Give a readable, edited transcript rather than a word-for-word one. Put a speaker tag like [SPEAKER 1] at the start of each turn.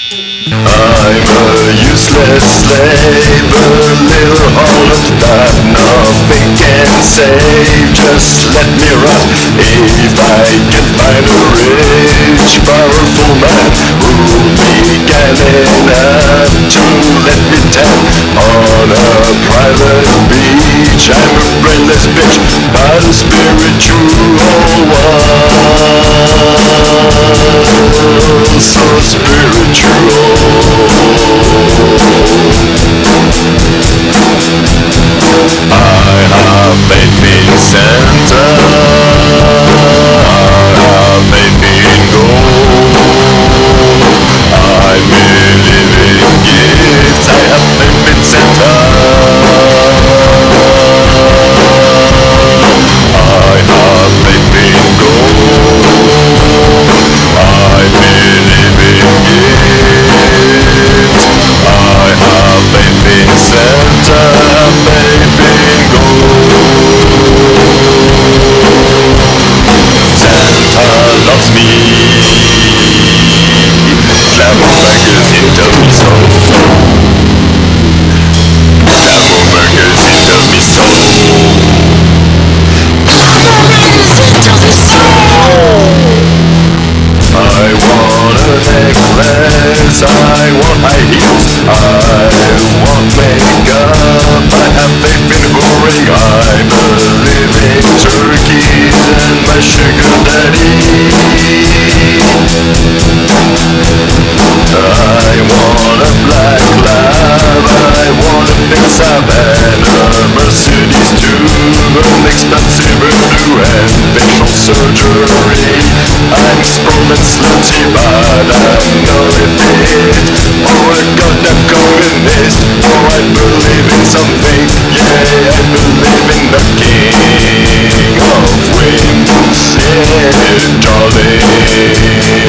[SPEAKER 1] I'm a useless slave, a little hollow that nothing can save. Just let me rot if I can find a rich, powerful man who began in to let me tan on a private beach. I'm a brainless bitch, but a spiritual one, so spiritual. I have faith in Santa, I have faith in gold, I believe in gifts, I have faith in Santa, I have faith in gold, I believe in gifts, I have faith in Santa, faith in gold. Santa loves me, Clammerburgers hinter me so. Clammerburgers hinter me so. I want a necklace, I want high heels, I want makeup, I have faith in boring, I believe in turkeys and my sugar daddy. I want a black lab, I want a big Savannah, Mercedes too, an expensive blue and facial surgery. I'm sprung and slutty, but I'm not in it. Oh, I've got the communist. Oh, I believe in something. Yeah, I believe in the king of wings. Yeah, darling.